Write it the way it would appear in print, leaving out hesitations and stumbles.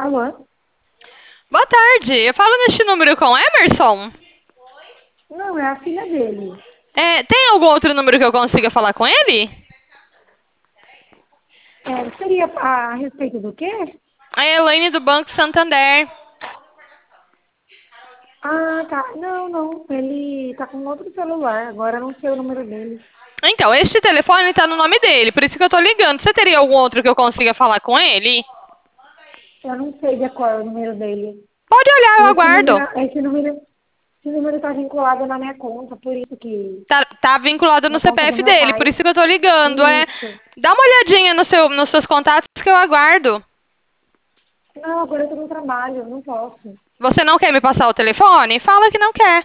Alô? Boa tarde, eu falo neste número com Emerson. Não, é a filha dele. Tem algum outro número que eu consiga falar com ele? Seria a respeito do quê? A Elaine do Banco Santander. Ah, tá. Não, não. Ele tá com outro celular. Agora eu não sei o número dele. Então, este telefone está no nome dele, por isso que eu tô ligando. Você teria algum outro que eu consiga falar com ele? Eu não sei de qual é o número dele. Pode olhar, eu E aguardo. esse número tá vinculado na minha conta, por isso que Tá vinculado no na conta do CPF meu dele, por pai. isso que eu tô ligando. Isso. Dá uma olhadinha nos seus contatos que eu aguardo. Não, agora eu tô no trabalho, eu não posso. Você não quer me passar o telefone? Fala que não quer.